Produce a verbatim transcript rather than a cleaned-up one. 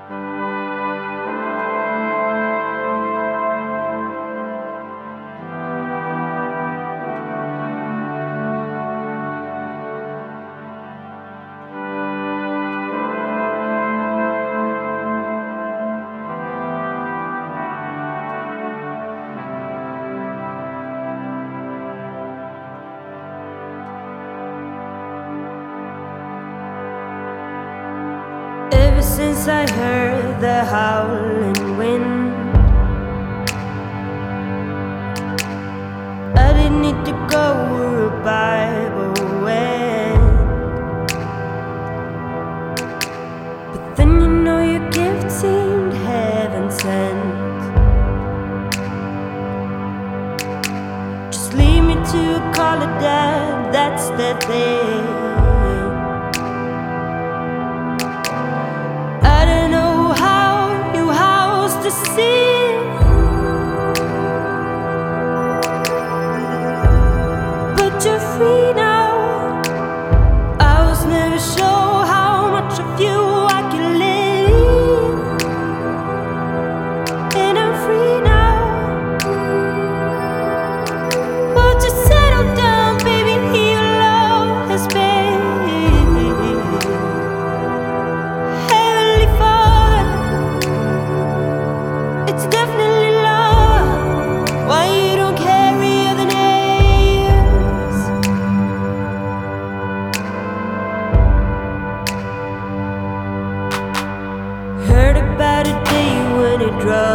Ever since I heard the howling wind, I didn't need to go where a Bible went. But then you know your gift seemed heaven sent. Just lead me to a call of dad, that's the thing. To see, but you're free now. I was never sure how much of you I could live, and I'm free now. Won't you settle down, baby? Your love has been Heavenly Father. It's definitely love. Why you don't carry other names? Heard about a day when it dropped.